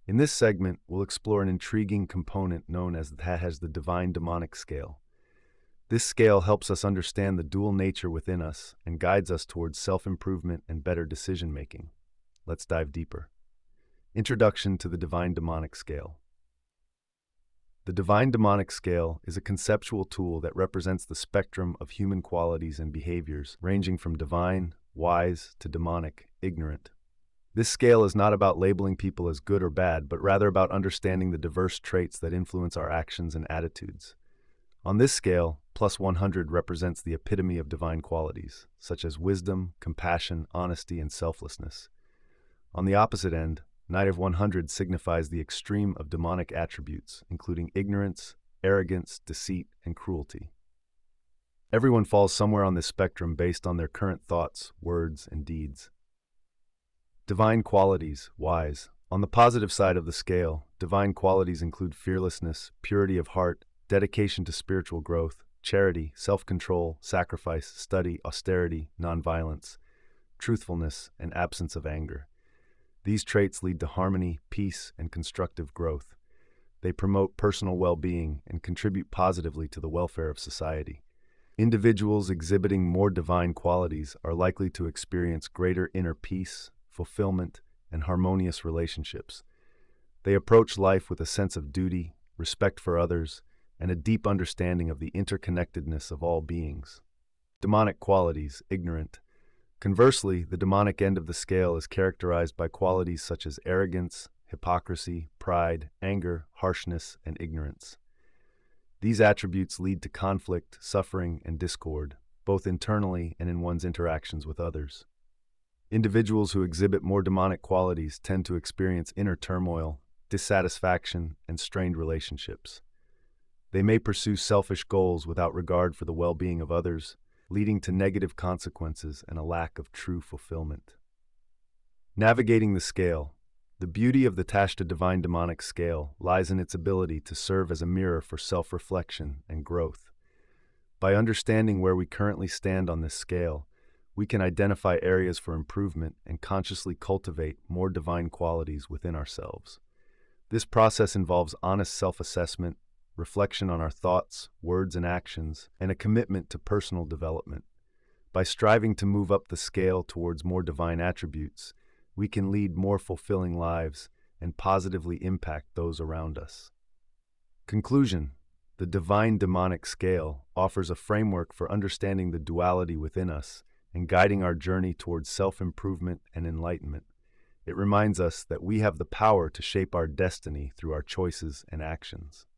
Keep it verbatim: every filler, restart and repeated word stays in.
In this segment, we'll explore an intriguing component known as, as the divine demonic scale. This scale helps us understand the dual nature within us and guides us towards self-improvement and better decision-making. Let's dive deeper. Introduction to the Divine Demonic Scale. The Divine Demonic Scale is a conceptual tool that represents the spectrum of human qualities and behaviors, ranging from divine, wise, to demonic, ignorant. This scale is not about labeling people as good or bad, but rather about understanding the diverse traits that influence our actions and attitudes. On this scale, plus one hundred represents the epitome of divine qualities, such as wisdom, compassion, honesty, and selflessness. On the opposite end, negative one hundred signifies the extreme of demonic attributes, including ignorance, arrogance, deceit, and cruelty. Everyone falls somewhere on this spectrum based on their current thoughts, words, and deeds. Divine qualities, wise. On the positive side of the scale, divine qualities include fearlessness, purity of heart, dedication to spiritual growth, charity, self-control, sacrifice, study, austerity, nonviolence, truthfulness, and absence of anger. These traits lead to harmony, peace, and constructive growth. They promote personal well-being and contribute positively to the welfare of society. Individuals exhibiting more divine qualities are likely to experience greater inner peace, fulfillment, and harmonious relationships. They approach life with a sense of duty, respect for others, and a deep understanding of the interconnectedness of all beings. Demonic qualities, ignorant. Conversely, the demonic end of the scale is characterized by qualities such as arrogance, hypocrisy, pride, anger, harshness, and ignorance. These attributes lead to conflict, suffering, and discord, both internally and in one's interactions with others. Individuals who exhibit more demonic qualities tend to experience inner turmoil, dissatisfaction, and strained relationships. They may pursue selfish goals without regard for the well-being of others, leading to negative consequences and a lack of true fulfillment. Navigating the scale. The beauty of the Tashta Divine Demonic Scale lies in its ability to serve as a mirror for self-reflection and growth. By understanding where we currently stand on this scale, we can identify areas for improvement and consciously cultivate more divine qualities within ourselves. This process involves honest self-assessment, reflection on our thoughts, words, and actions, and a commitment to personal development. By striving to move up the scale towards more divine attributes, we can lead more fulfilling lives and positively impact those around us. Conclusion. The Divine Demonic Scale offers a framework for understanding the duality within us and guiding our journey towards self-improvement and enlightenment. It reminds us that we have the power to shape our destiny through our choices and actions.